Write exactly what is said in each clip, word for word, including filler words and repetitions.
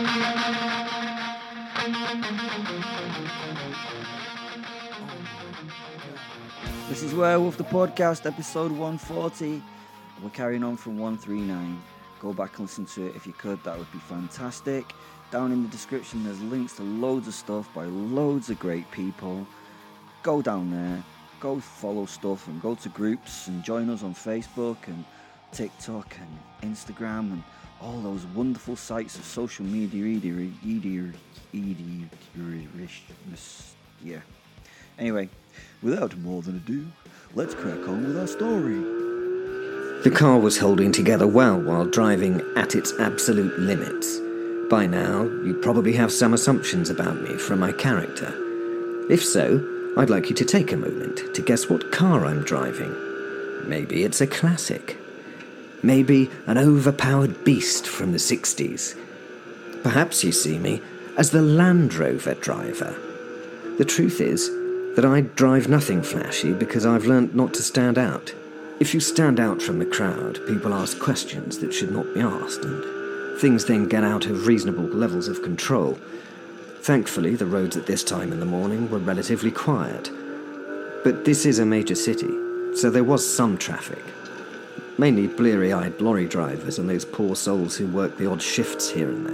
This is Werewolf the Podcast, episode one forty. We're carrying on from one thirty-nine. Go back and listen to it if you could, that would be fantastic. Down in the description there's links to loads of stuff by loads of great people. Go down there, go follow stuff and go to groups and join us on Facebook and TikTok and Instagram and all those wonderful sites of social media. Yeah. Anyway, without more than ado, let's crack on with our story. The car was holding together well while driving at its absolute limits. By now, you probably have some assumptions about me from my character. If so, I'd like you to take a moment to guess what car I'm driving. Maybe it's a classic. Maybe an overpowered beast from the sixties. Perhaps you see me as the Land Rover driver. The truth is that I drive nothing flashy because I've learnt not to stand out. If you stand out from the crowd, people ask questions that should not be asked, and things then get out of reasonable levels of control. Thankfully, the roads at this time in the morning were relatively quiet. But this is a major city, so there was some traffic. Mainly bleary-eyed lorry drivers and those poor souls who work the odd shifts here and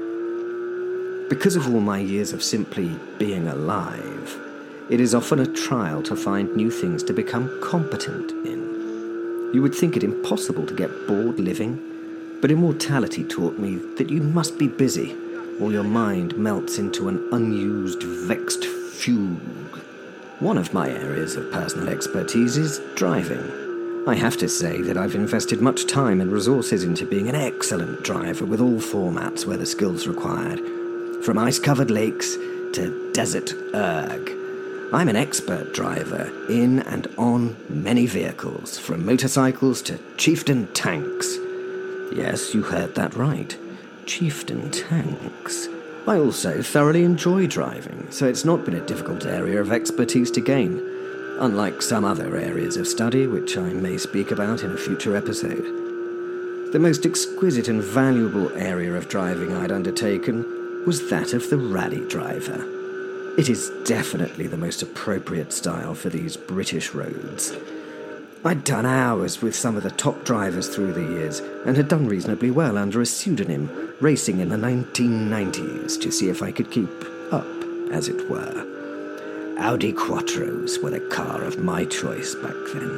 there. Because of all my years of simply being alive, it is often a trial to find new things to become competent in. You would think it impossible to get bored living, but immortality taught me that you must be busy, or your mind melts into an unused, vexed fugue. One of my areas of personal expertise is driving. I have to say that I've invested much time and resources into being an excellent driver with all formats where the skills required, from ice-covered lakes to desert erg. I'm an expert driver in and on many vehicles, from motorcycles to chieftain tanks. Yes, you heard that right. Chieftain tanks. I also thoroughly enjoy driving, so it's not been a difficult area of expertise to gain, unlike some other areas of study, which I may speak about in a future episode. The most exquisite and valuable area of driving I'd undertaken was that of the rally driver. It is definitely the most appropriate style for these British roads. I'd done hours with some of the top drivers through the years and had done reasonably well under a pseudonym, racing in the nineteen nineties to see if I could keep up, as it were. Audi Quattros were the car of my choice back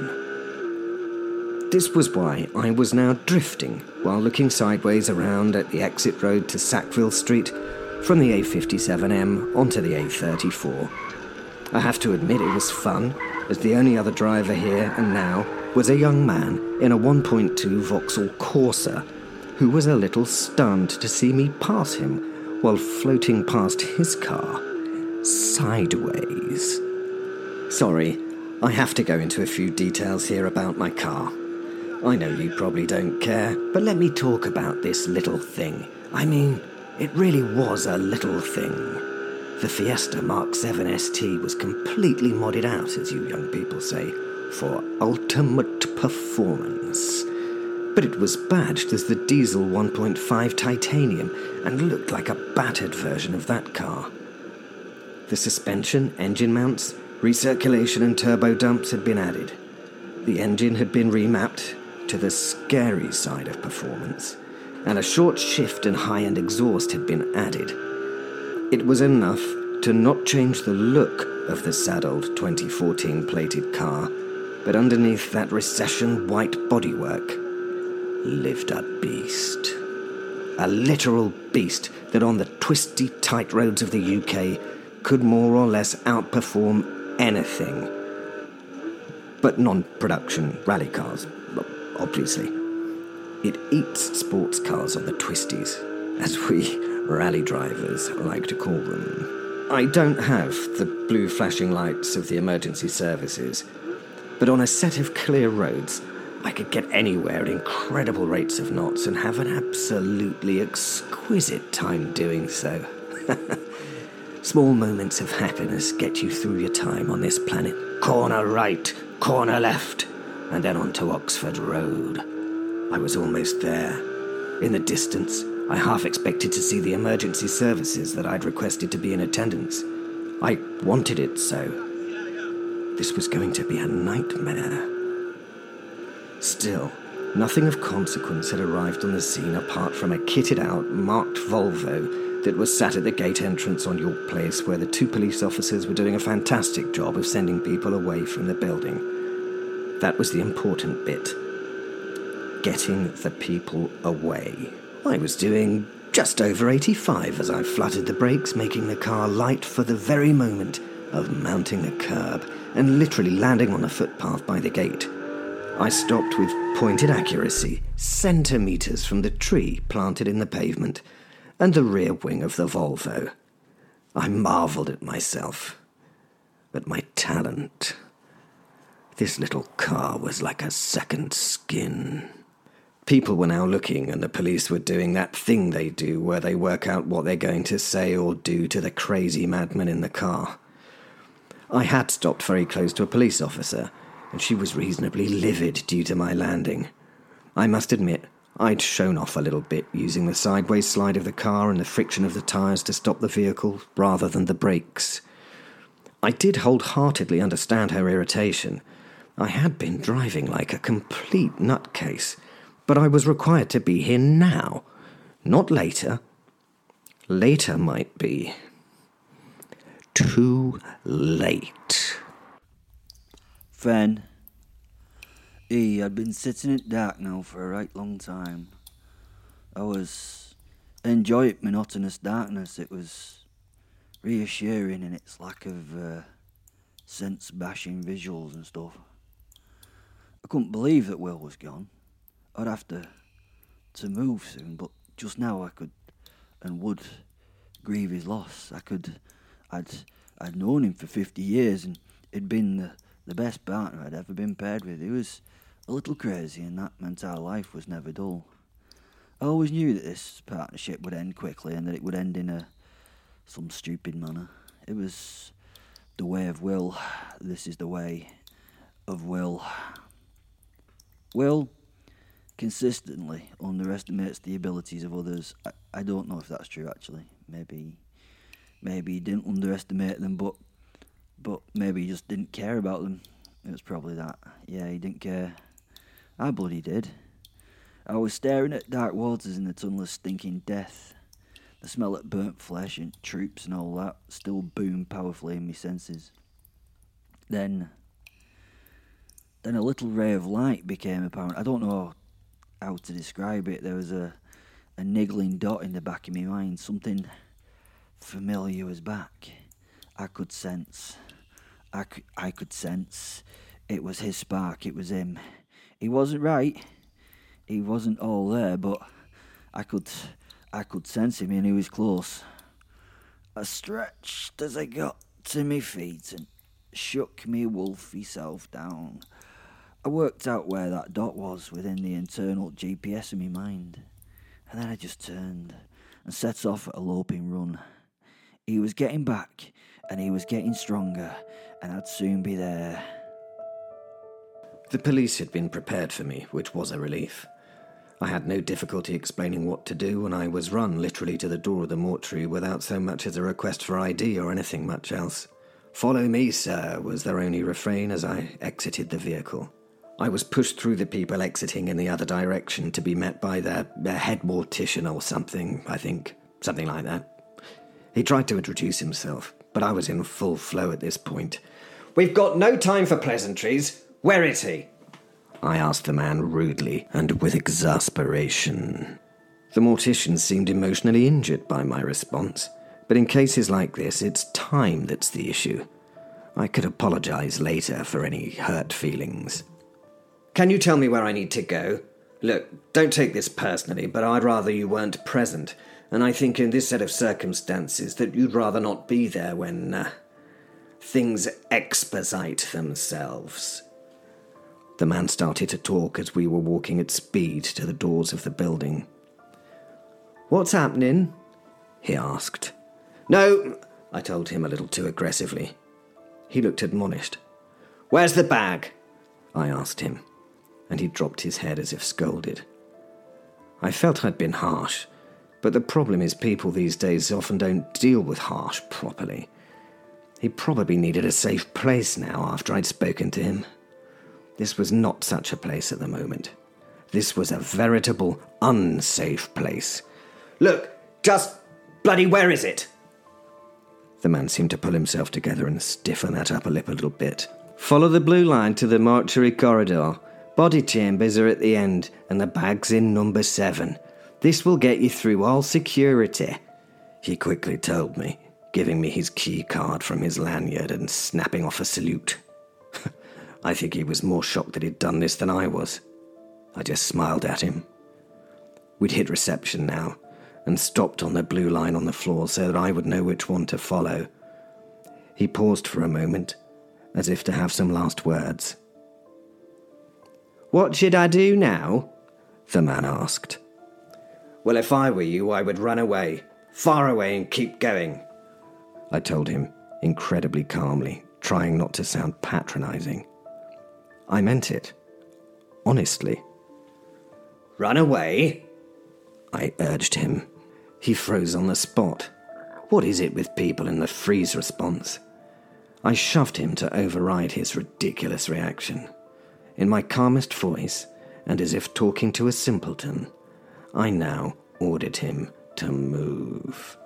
then. This was why I was now drifting while looking sideways around at the exit road to Sackville Street from the A fifty-seven M onto the A thirty-four. I have to admit it was fun, as the only other driver here and now was a young man in a one point two Vauxhall Corsa, who was a little stunned to see me pass him while floating past his car, sideways. Sorry, I have to go into a few details here about my car. I know you probably don't care, but let me talk about this little thing. I mean, it really was a little thing. The Fiesta Mark seven S T was completely modded out, as you young people say, for ultimate performance. But it was badged as the diesel one point five titanium and looked like a battered version of that car. The suspension, engine mounts, recirculation and turbo dumps had been added. The engine had been remapped to the scary side of performance, and a short shift and high-end exhaust had been added. It was enough to not change the look of the saddled twenty fourteen plated car, but underneath that recession white bodywork lived a beast. A literal beast that on the twisty, tight roads of the U K could more or less outperform anything. But non-production rally cars, obviously. It eats sports cars on the twisties, as we rally drivers like to call them. I don't have the blue flashing lights of the emergency services, but on a set of clear roads, I could get anywhere at incredible rates of knots and have an absolutely exquisite time doing so. Small moments of happiness get you through your time on this planet. Corner right, corner left, and then onto Oxford Road. I was almost there. In the distance, I half expected to see the emergency services that I'd requested to be in attendance. I wanted it so. This was going to be a nightmare. Still, nothing of consequence had arrived on the scene apart from a kitted-out, marked Volvo that was sat at the gate entrance on York Place, where the two police officers were doing a fantastic job of sending people away from the building. That was the important bit. Getting the people away. I was doing just over eighty-five as I fluttered the brakes, making the car light for the very moment of mounting the curb and literally landing on the footpath by the gate. I stopped with pointed accuracy, centimetres from the tree planted in the pavement and the rear wing of the Volvo. I marvelled at myself, at my talent. This little car was like a second skin. People were now looking, and the police were doing that thing they do where they work out what they're going to say or do to the crazy madman in the car. I had stopped very close to a police officer, and she was reasonably livid due to my landing. I must admit, I'd shown off a little bit, using the sideways slide of the car and the friction of the tyres to stop the vehicle, rather than the brakes. I did wholeheartedly understand her irritation. I had been driving like a complete nutcase, but I was required to be here now, not later. Later might be too late. Fen. E, I'd been sitting in dark now for a right long time. I was enjoying monotonous darkness. It was reassuring in its lack of uh, sense-bashing visuals and stuff. I couldn't believe that Will was gone. I'd have to to move soon, but just now I could and would grieve his loss. I could, I'd I'd known him for fifty years, and he'd been the, the best partner I'd ever been paired with. He was a little crazy, and that meant our life was never dull. I always knew that this partnership would end quickly, and that it would end in a some stupid manner. It was the way of Will. This is the way of Will. Will consistently underestimates the abilities of others. I, I don't know if that's true, actually. Maybe maybe he didn't underestimate them, but but maybe he just didn't care about them. It was probably that. Yeah, he didn't care. I bloody did. I was staring at dark waters in the tunnel of stinking death. The smell of burnt flesh and troops and all that still boomed powerfully in my senses. Then, then a little ray of light became apparent. I don't know how to describe it. There was a, a niggling dot in the back of my mind. Something familiar was back. I could sense. I could, I could sense. It was his spark. It was him. He wasn't right. He wasn't all there, but I could, I could sense him, and he was close. I stretched as I got to my feet and shook me wolfy self down. I worked out where that dot was within the internal G P S of my mind, and then I just turned and set off at a loping run. He was getting back, and he was getting stronger, and I'd soon be there. The police had been prepared for me, which was a relief. I had no difficulty explaining what to do, and I was run literally to the door of the mortuary without so much as a request for I D or anything much else. "Follow me, sir," was their only refrain as I exited the vehicle. I was pushed through the people exiting in the other direction to be met by their, their head mortician or something, I think. Something like that. He tried to introduce himself, but I was in full flow at this point. "We've got no time for pleasantries. Where is he?" I asked the man rudely and with exasperation. The mortician seemed emotionally injured by my response, but in cases like this, it's time that's the issue. I could apologize later for any hurt feelings. "Can you tell me where I need to go? Look, don't take this personally, but I'd rather you weren't present, and I think in this set of circumstances that you'd rather not be there when uh, things exposite themselves." The man started to talk as we were walking at speed to the doors of the building. "What's happening?" he asked. "No," I told him a little too aggressively. He looked admonished. "Where's the bag?" I asked him, and he dropped his head as if scolded. I felt I'd been harsh, But the problem is people these days often don't deal with Harsh properly. He probably needed a safe place now after I'd spoken to him. This was not such a place at the moment. This was a veritable unsafe place. Look, just bloody where is it? The man seemed to pull himself together and stiffen that upper lip a little bit. Follow the blue line to the mortuary corridor. Body chambers are at the end, and the bag's in number seven. This will get you through all security, he quickly told me, giving me his key card from his lanyard and snapping off a salute. I think he was more shocked that he'd done this than I was. I just smiled at him. We'd hit reception now, and stopped on the blue line on the floor so that I would know which one to follow. He paused for a moment, as if to have some last words. What should I do now? The man asked. Well, if I were you, I would run away, far away and keep going, I told him, incredibly calmly, trying not to sound patronizing. I meant it, honestly. Run away? I urged him. He froze on the spot. What is it with people in the freeze response? I shoved him to override his ridiculous reaction. In my calmest voice, and as if talking to a simpleton, I now ordered him to move.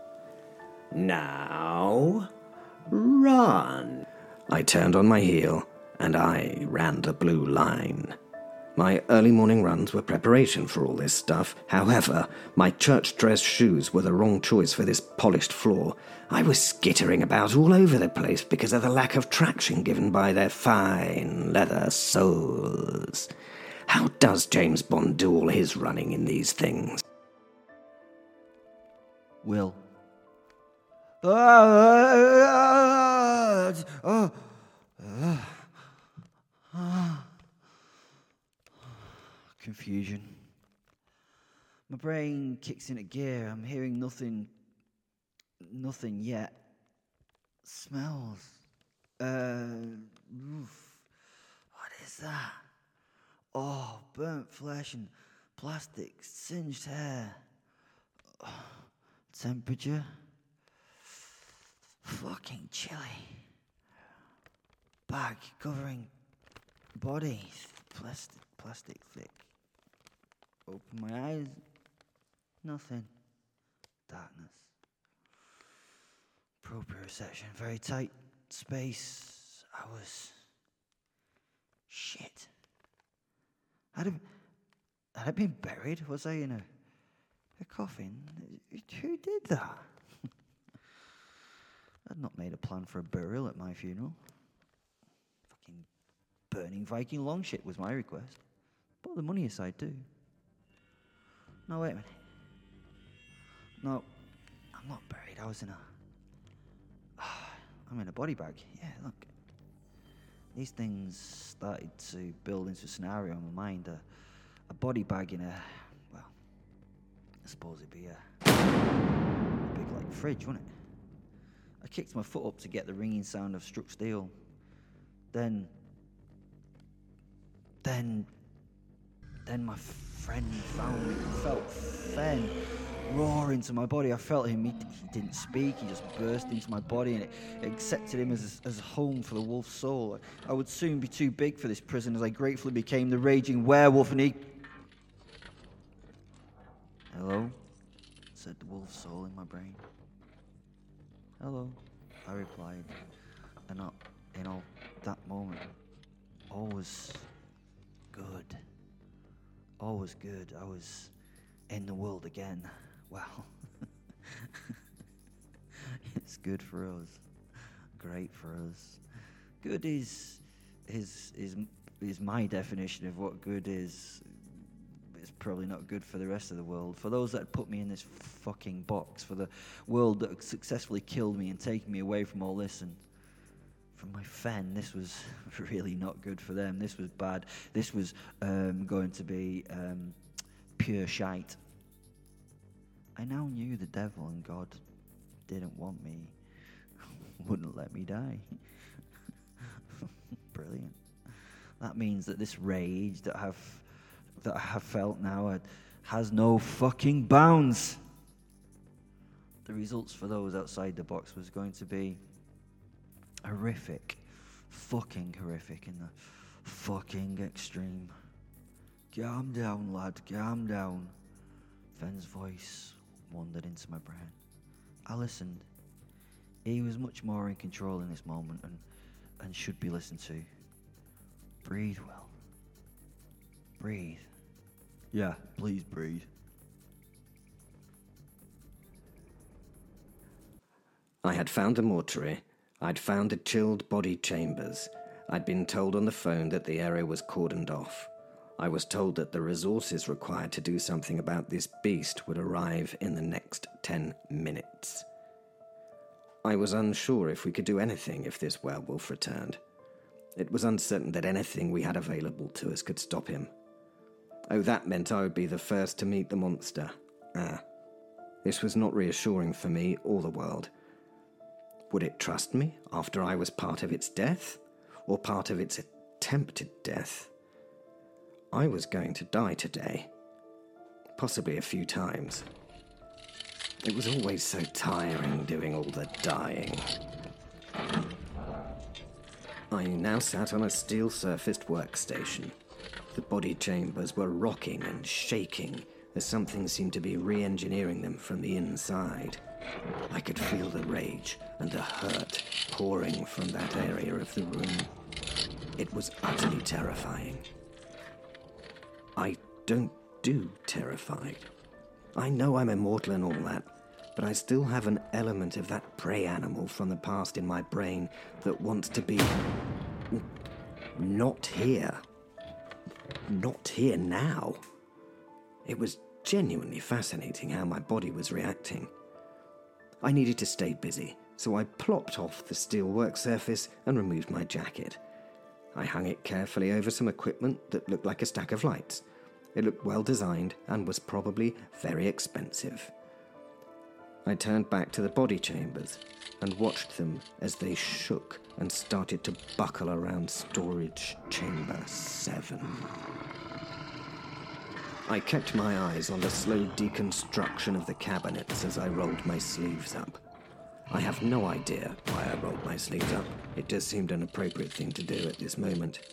Now, run. I turned on my heel, and I ran the blue line. My early morning runs were preparation for all this stuff. However, my church dress shoes were the wrong choice for this polished floor. I was skittering about all over the place because of the lack of traction given by their fine leather soles. How does James Bond do all his running in these things? Will. Ah, oh, ah, ah. Confusion. My brain kicks into gear. I'm hearing nothing, nothing yet. Smells. Uh, oof. What is that? Oh, burnt flesh and plastic, singed hair. Oh, temperature. Fucking chilly. Bag covering body. Plastic, plastic thick. Open my eyes. Nothing. Darkness. Proprioception. Very tight space. I was... Shit. Had I, had I been buried? Was I in a, a coffin? Who did that? I'd not made a plan for a burial at my funeral. Fucking burning Viking longship was my request. Put the money aside too. No, wait a minute. No, I'm not buried. I was in a... I'm in a body bag. Yeah, look. These things started to build into a scenario in my mind. A, a body bag in a... Well, I suppose it'd be a... a big, like, fridge, wouldn't it? I kicked my foot up to get the ringing sound of struck steel. Then... Then... Then my friend found me, felt Fen roar into my body. I felt him. He, he didn't speak. He just burst into my body, and it, it accepted him as as home for the wolf's soul. I would soon be too big for this prison, as I gratefully became the raging werewolf. And he, hello, said the wolf's soul in my brain. Hello, I replied, and not in all that moment, all was good. All was good. I was in the world again. Well, it's good for us. Great for us. Good is is is is my definition of what good is. It's probably not good for the rest of the world. For those that put me in this fucking box, for the world that successfully killed me and taken me away from all this, and from my Fen, this was really not good for them. This was bad. This was um, going to be um, pure shite. I now knew the devil and God didn't want me, wouldn't let me die. Brilliant. That means that this rage that I've that I have felt now has no fucking bounds. the results for those outside the box was going to be horrific. Fucking horrific in the fucking extreme. Calm down, lad, calm down. Fenn's voice wandered into my brain. I listened. He was much more in control in this moment and, and should be listened to. Breathe well. Breathe. Yeah, please breathe. I had found the mortuary. I'd found the chilled body chambers. I'd been told on the phone that the area was cordoned off. I was told that the resources required to do something about this beast would arrive in the next ten minutes. I was unsure if we could do anything if this werewolf returned. It was uncertain that anything we had available to us could stop him. Oh, that meant I would be the first to meet the monster. Ah. This was not reassuring for me or the world. Would it trust me after I was part of its death? Or part of its attempted death? I was going to die today. Possibly a few times. It was always so tiring doing all the dying. I now sat on a steel-surfaced workstation. The body chambers were rocking and shaking as something seemed to be re-engineering them from the inside. I could feel the rage and the hurt pouring from that area of the room. It was utterly terrifying. I don't do terrified. I know I'm immortal and all that, but I still have an element of that prey animal from the past in my brain that wants to be... not here. Not here now. It was genuinely fascinating how my body was reacting. I needed to stay busy, so I plopped off the steel work surface and removed my jacket. I hung it carefully over some equipment that looked like a stack of lights. It looked well designed and was probably very expensive. I turned back to the body chambers and watched them as they shook and started to buckle around storage chamber seven. I kept my eyes on the slow deconstruction of the cabinets as I rolled my sleeves up. I have no idea why I rolled my sleeves up. It just seemed an appropriate thing to do at this moment.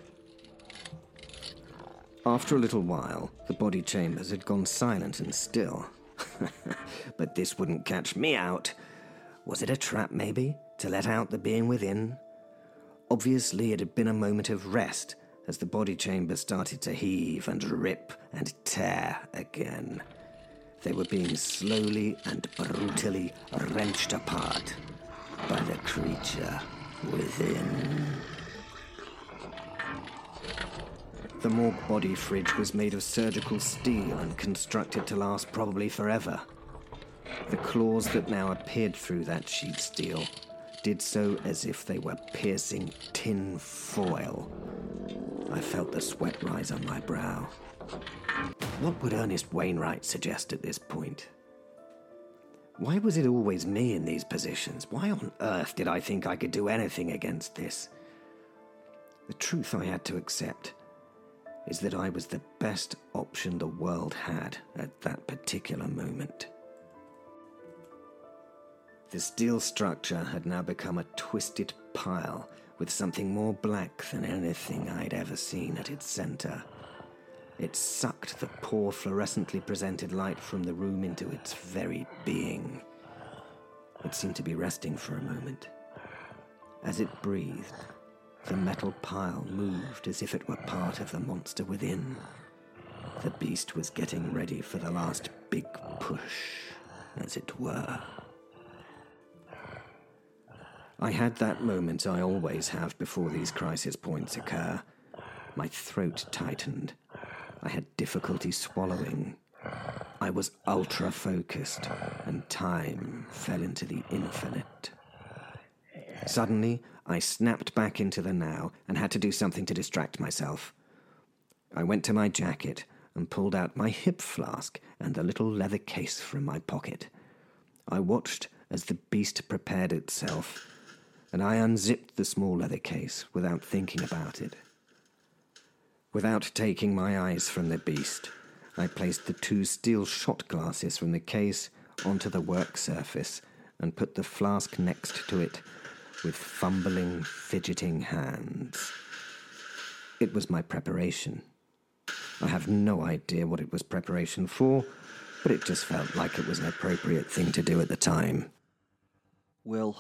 After a little while, the body chambers had gone silent and still. But this wouldn't catch me out. Was it a trap, maybe, to let out the being within? Obviously, it had been a moment of rest as the body chamber started to heave and rip and tear again. They were being slowly and brutally wrenched apart by the creature within. The morgue body fridge was made of surgical steel and constructed to last probably forever. The claws that now appeared through that sheet steel did so as if they were piercing tin foil. I felt the sweat rise on my brow. What would Ernest Wainwright suggest at this point? Why was it always me in these positions? Why on earth did I think I could do anything against this? The truth I had to accept is that I was the best option the world had at that particular moment. The steel structure had now become a twisted pile with something more black than anything I'd ever seen at its center. It sucked the poor fluorescently presented light from the room into its very being. It seemed to be resting for a moment. As it breathed, the metal pile moved as if it were part of the monster within. The beast was getting ready for the last big push, as it were. I had that moment I always have before these crisis points occur. My throat tightened. I had difficulty swallowing. I was ultra-focused, and time fell into the infinite. Suddenly, I snapped back into the now and had to do something to distract myself. I went to my jacket and pulled out my hip flask and the little leather case from my pocket. I watched as the beast prepared itself, and I unzipped the small leather case without thinking about it. Without taking my eyes from the beast, I placed the two steel shot glasses from the case onto the work surface and put the flask next to it with fumbling, fidgeting hands. It was my preparation. I have no idea what it was preparation for, but it just felt like it was an appropriate thing to do at the time. Will.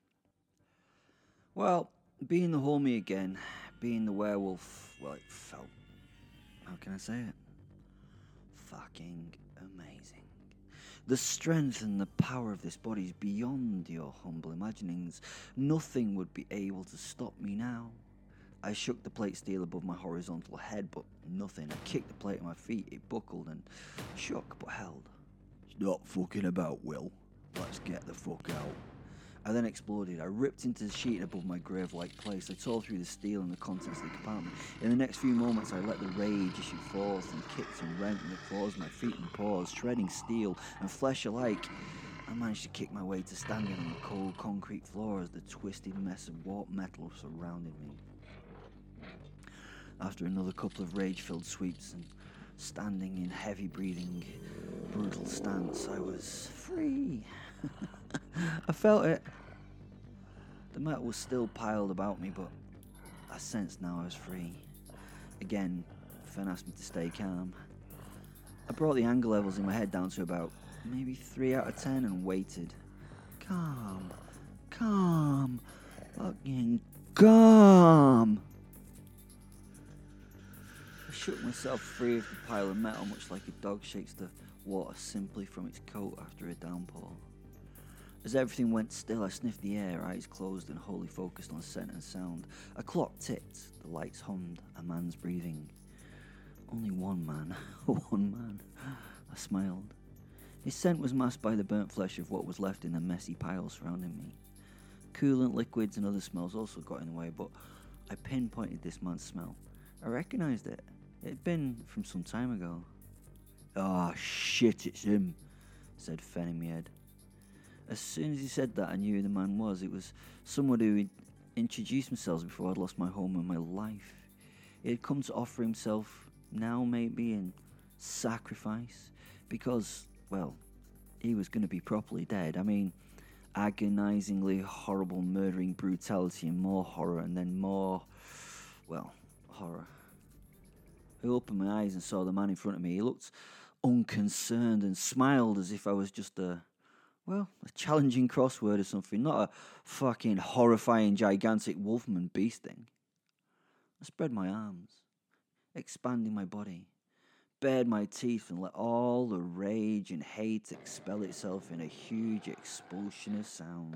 Well, being the homie again, being the werewolf, well, it felt, how can I say it? Fucking amazing. The strength and the power of this body is beyond your humble imaginings. Nothing would be able to stop me now. I shook the plate steel above my horizontal head, but nothing. I kicked the plate at my feet, it buckled and shook, but held. Stop fucking about, Will. Let's get the fuck out. I then exploded. I ripped into the sheet above my grave-like place. I tore through the steel and the contents of the compartment. In the next few moments, I let the rage issue forth and kicked and rent in the claws of my feet and paws, shredding steel and flesh alike. I managed to kick my way to standing on the cold concrete floor as the twisted mess of warped metal surrounded me. After another couple of rage-filled sweeps and standing in heavy-breathing, brutal stance, I was free. I felt it. The metal was still piled about me, but I sensed now I was free. Again, Fen asked me to stay calm. I brought the anger levels in my head down to about maybe three out of ten and waited. Calm, calm, fucking calm. I shook myself free of the pile of metal, much like a dog shakes the water simply from its coat after a downpour. As everything went still, I sniffed the air, eyes closed and wholly focused on scent and sound. A clock ticked, the lights hummed, a man's breathing. Only one man, one man. I smiled. His scent was masked by the burnt flesh of what was left in the messy pile surrounding me. Coolant liquids and other smells also got in the way, but I pinpointed this man's smell. I recognised it. It had been from some time ago. Ah, oh, shit, it's him, said Fen in my head. As soon as he said that, I knew who the man was. It was someone who had introduced themselves before I'd lost my home and my life. He had come to offer himself now, maybe, in sacrifice, because, well, he was going to be properly dead. I mean, agonisingly horrible murdering brutality and more horror, and then more, well, horror. I opened my eyes and saw the man in front of me. He looked unconcerned and smiled as if I was just a, well, a challenging crossword or something, not a fucking horrifying, gigantic wolfman beast thing. I spread my arms, expanding my body, bared my teeth and let all the rage and hate expel itself in a huge expulsion of sound.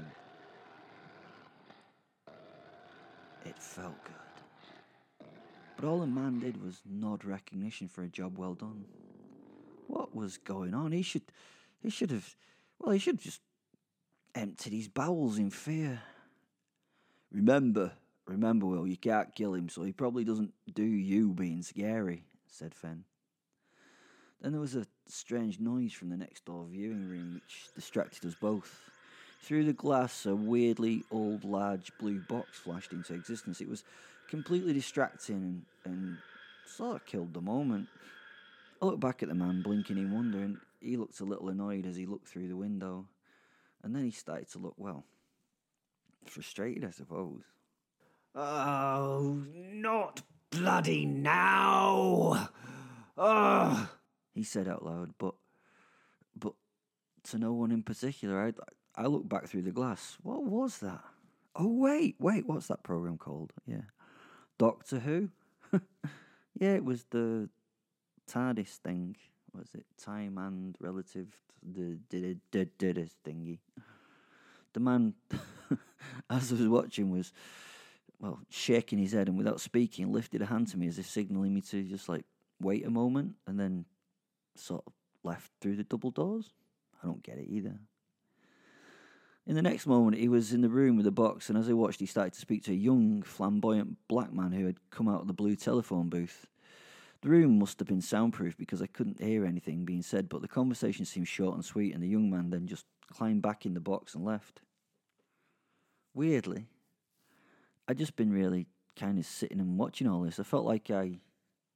It felt good. But all the man did was nod recognition for a job well done. What was going on? He should, he should have, well, he should have just emptied his bowels in fear. Remember, remember, Will, you can't kill him, so he probably doesn't do you being scary, said Fen. Then there was a strange noise from the next door viewing room which distracted us both. Through the glass, a weirdly old large blue box flashed into existence. It was completely distracting and, and sort of killed the moment. I looked back at the man, blinking in wonder, and he looked a little annoyed as he looked through the window. And then he started to look, well, frustrated, I suppose. Oh, not bloody now! Ugh! He said out loud, but but to no one in particular. I, I looked back through the glass. What was that? Oh, wait, wait, what's that program called? Yeah. Doctor Who? Yeah, it was the TARDIS thing. Was it time and relative the did did did thingy? The man, as I was watching, was well shaking his head and without speaking, lifted a hand to me as if signalling me to just like wait a moment, and then sort of left through the double doors. I don't get it either. In the next moment, he was in the room with the box, and as I watched, he started to speak to a young, flamboyant black man who had come out of the blue telephone booth. The room must have been soundproof because I couldn't hear anything being said, but the conversation seemed short and sweet, and the young man then just climbed back in the box and left. Weirdly, I'd just been really kind of sitting and watching all this. I felt like I,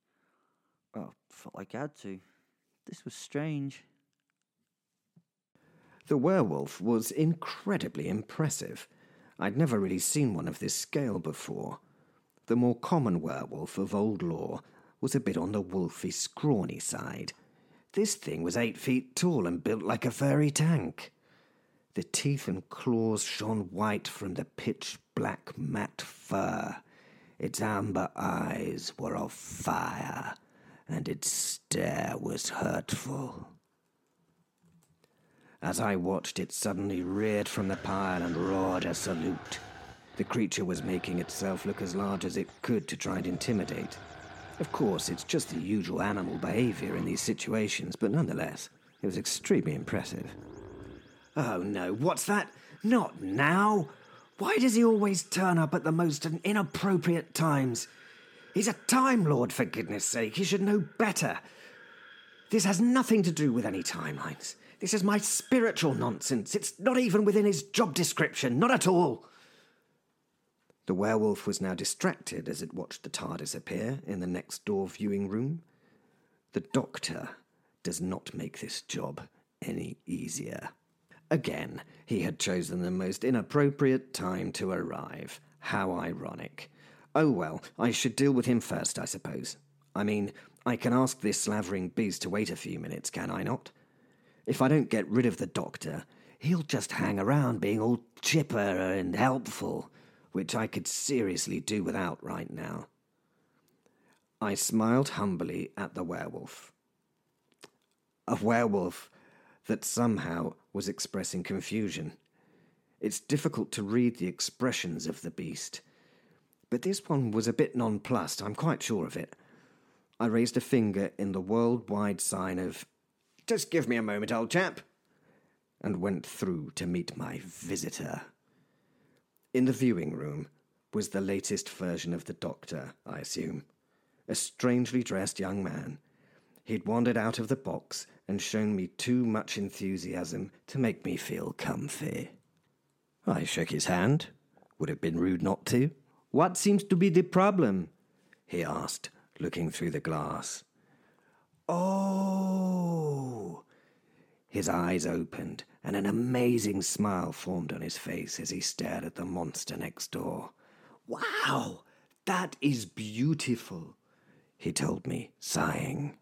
well, felt like I had to. This was strange. The werewolf was incredibly impressive. I'd never really seen one of this scale before. The more common werewolf of old lore was a bit on the wolfy, scrawny side. This thing was eight feet tall and built like a furry tank. The teeth and claws shone white from the pitch-black matte fur. Its amber eyes were of fire, and its stare was hurtful. As I watched, it suddenly reared from the pile and roared a salute. The creature was making itself look as large as it could to try and intimidate. Of course, it's just the usual animal behavior in these situations, but nonetheless, it was extremely impressive. Oh no, what's that? Not now! Why does he always turn up at the most inappropriate times? He's a Time Lord, for goodness sake. He should know better. This has nothing to do with any timelines. This is my spiritual nonsense. It's not even within his job description. Not at all. The werewolf was now distracted as it watched the TARDIS appear in the next-door viewing room. The Doctor does not make this job any easier. Again, he had chosen the most inappropriate time to arrive. How ironic. Oh well, I should deal with him first, I suppose. I mean, I can ask this slavering beast to wait a few minutes, can I not? If I don't get rid of the Doctor, he'll just hang around being all chipper and helpful, which I could seriously do without right now. I smiled humbly at the werewolf. A werewolf that somehow was expressing confusion. It's difficult to read the expressions of the beast, but this one was a bit nonplussed, I'm quite sure of it. I raised a finger in the worldwide sign of, "Just give me a moment, old chap," and went through to meet my visitor. In the viewing room was the latest version of the Doctor, I assume. A strangely dressed young man. He'd wandered out of the box and shown me too much enthusiasm to make me feel comfy. I shook his hand. Would have been rude not to. "What seems to be the problem?" he asked, looking through the glass. Oh! His eyes opened, and an amazing smile formed on his face as he stared at the monster next door. "Wow! That is beautiful," he told me, sighing.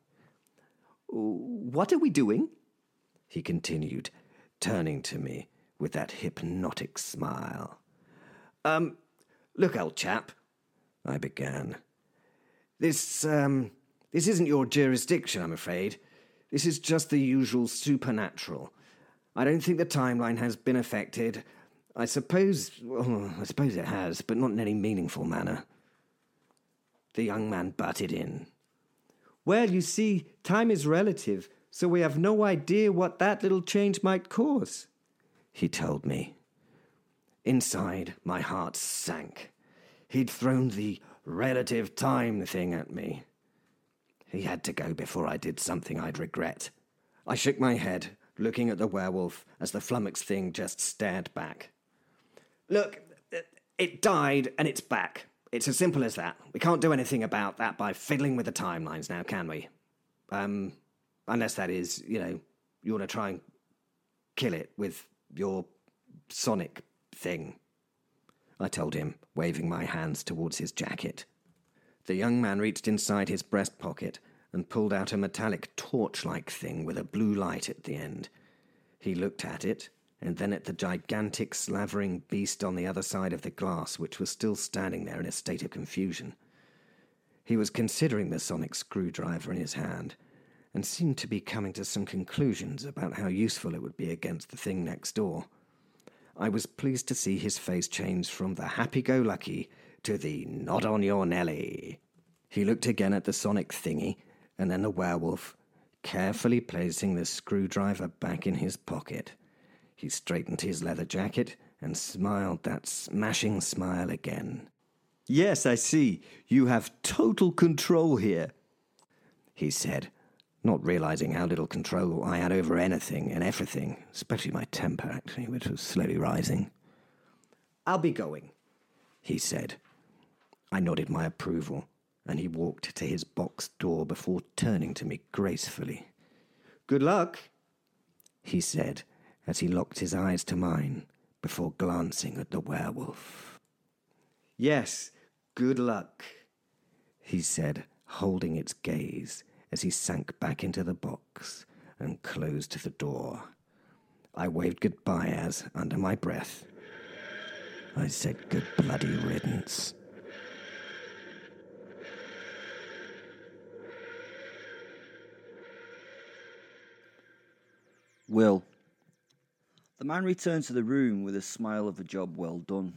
"What are we doing?" he continued, turning to me with that hypnotic smile. Um, look, old chap," I began. This, um, this isn't your jurisdiction, I'm afraid. This is just the usual supernatural. I don't think the timeline has been affected. I suppose, well, I suppose it has, but not in any meaningful manner." The young man butted in. "Well, you see, time is relative, so we have no idea what that little change might cause," he told me. Inside, my heart sank. He'd thrown the relative time thing at me. He had to go before I did something I'd regret. I shook my head, looking at the werewolf as the flummoxed thing just stared back. "Look, it died and it's back. It's as simple as that. We can't do anything about that by fiddling with the timelines now, can we? Um, unless that is, you know, you want to try and kill it with your sonic thing," I told him, waving my hands towards his jacket. The young man reached inside his breast pocket and pulled out a metallic torch-like thing with a blue light at the end. He looked at it, and then at the gigantic slavering beast on the other side of the glass, which was still standing there in a state of confusion. He was considering the sonic screwdriver in his hand, and seemed to be coming to some conclusions about how useful it would be against the thing next door. I was pleased to see his face change from the happy-go-lucky to the "not on your Nelly." He looked again at the sonic thingy, and then the werewolf, carefully placing the screwdriver back in his pocket. He straightened his leather jacket and smiled that smashing smile again. "Yes, I see. You have total control here," he said, not realizing how little control I had over anything and everything, especially my temper, actually, which was slowly rising. "I'll be going," he said. I nodded my approval, and he walked to his box door before turning to me gracefully. "Good luck," he said, as he locked his eyes to mine before glancing at the werewolf. "Yes, good luck," he said, holding its gaze as he sank back into the box and closed the door. I waved goodbye as, under my breath, I said good bloody riddance. Will. The man returned to the room with a smile of a job well done.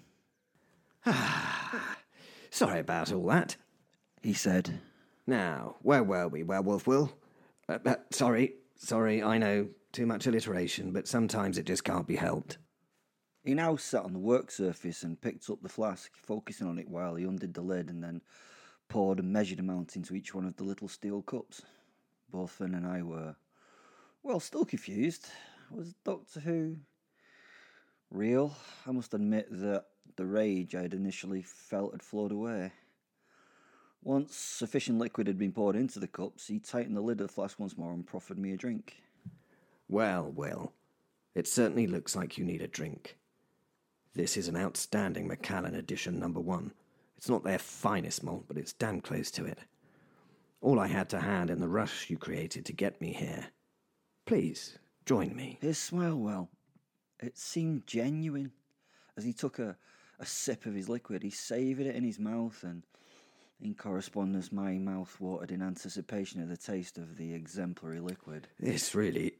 "Sorry about all that," he said. "Now, where were we, Werewolf Will? Uh, uh, sorry, sorry, I know, too much alliteration, but sometimes it just can't be helped." He now sat on the work surface and picked up the flask, focusing on it while he undid the lid and then poured a measured amount into each one of the little steel cups. Both Finn and I were, well, still confused. Was Doctor Who real? I must admit that the rage I had initially felt had flowed away. Once sufficient liquid had been poured into the cups, he tightened the lid of the flask once more and proffered me a drink. "Well, Will, it certainly looks like you need a drink. This is an outstanding Macallan edition number one. It's not their finest malt, but it's damn close to it. All I had to hand in the rush you created to get me here. Please, join me." His smile, well, it seemed genuine. As he took a, a sip of his liquid, he savoured it in his mouth, and in correspondence, my mouth watered in anticipation of the taste of the exemplary liquid. This really...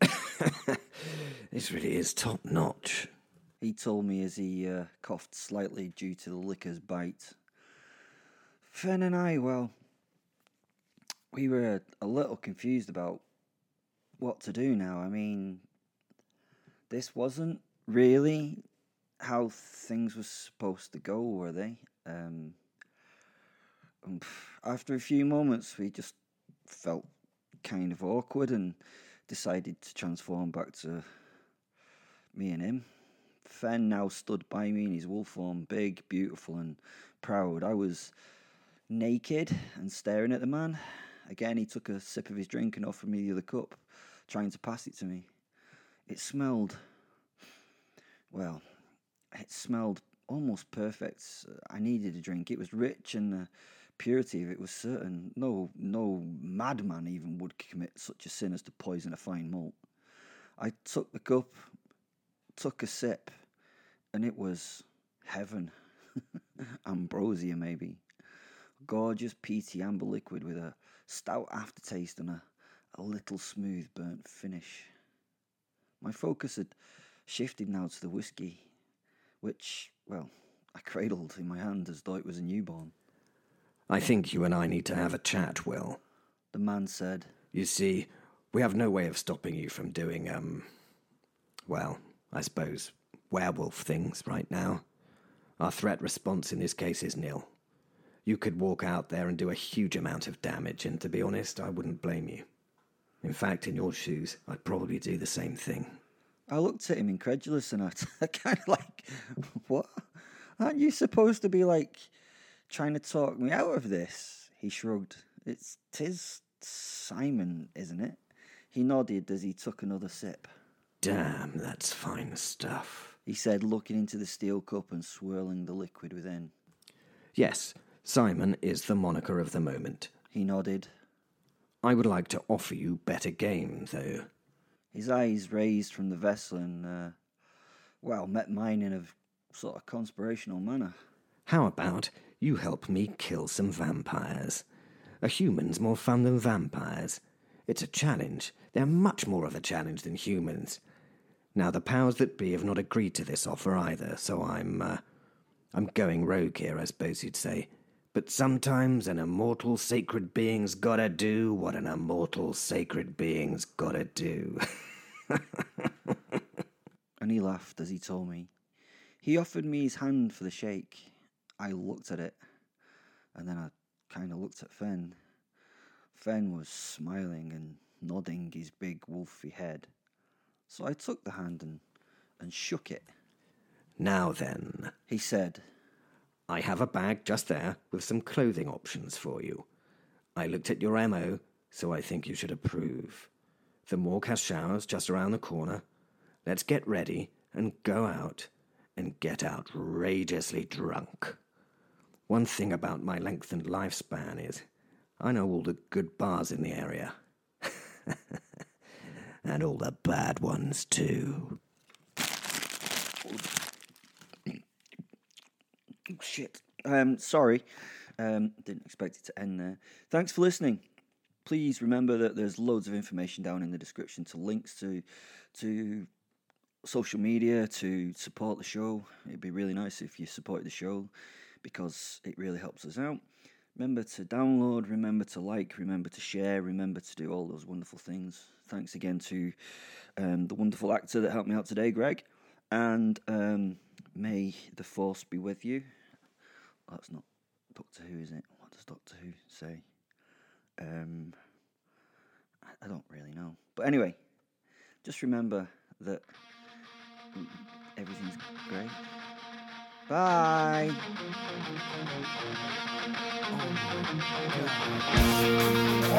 this really is top-notch, he told me as he uh, coughed slightly due to the liquor's bite. Fen and I, well, we were a little confused about what to do now. I mean, this wasn't really how things were supposed to go, were they? Um, after a few moments, we just felt kind of awkward and decided to transform back to me and him. Fen now stood by me in his wolf form, big, beautiful and proud. I was naked and staring at the man. Again, he took a sip of his drink and offered me the other cup, trying to pass it to me. It smelled, well, it smelled almost perfect. I needed a drink. It was rich and the purity of it was certain. No, no madman even would commit such a sin as to poison a fine malt. I took the cup, took a sip, and it was heaven. Ambrosia, maybe. Gorgeous, peaty amber liquid with a stout aftertaste and a, a little smooth burnt finish. My focus had shifted now to the whiskey, which, well, I cradled in my hand as though it was a newborn. "I think you and I need to have a chat, Will," the man said. "You see, we have no way of stopping you from doing, um, well, I suppose, werewolf things right now. Our threat response in this case is nil. You could walk out there and do a huge amount of damage, and to be honest, I wouldn't blame you. In fact, in your shoes, I'd probably do the same thing." I looked at him incredulous and I, I kind of like, what? Aren't you supposed to be like trying to talk me out of this? He shrugged. It's tis Simon, isn't it? He nodded as he took another sip. "Damn, that's fine stuff," he said, looking into the steel cup and swirling the liquid within. "Yes, Simon is the moniker of the moment." He nodded. "I would like to offer you better game, though." His eyes raised from the vessel and, uh, well, met mine in a sort of conspirational manner. "How about you help me kill some vampires? A human's more fun than vampires. It's a challenge. They're much more of a challenge than humans. Now, the powers that be have not agreed to this offer either, so I'm, uh, I'm going rogue here, I suppose you'd say. But sometimes an immortal sacred being's gotta do what an immortal sacred being's gotta do." And he laughed as he told me. He offered me his hand for the shake. I looked at it, and then I kind of looked at Fen. Fen was smiling and nodding his big wolfy head. So I took the hand and, and shook it. "Now then," he said, "I have a bag just there with some clothing options for you. I looked at your M O, so I think you should approve. The Morecast Showers just around the corner. Let's get ready and go out and get outrageously drunk. One thing about my lengthened lifespan is I know all the good bars in the area. And all the bad ones too. Oh, shit. Um, sorry. Um, didn't expect it to end there. Thanks for listening. Please remember that there's loads of information down in the description to links to to social media to support the show. It'd be really nice if you supported the show because it really helps us out. Remember to download, remember to like, remember to share, remember to do all those wonderful things. Thanks again to um, the wonderful actor that helped me out today, Greg. And um, may the force be with you. That's not Doctor Who, is it? What does Doctor Who say? Um, I, I don't really know. But anyway, just remember that everything's great. Bye. Oh my God.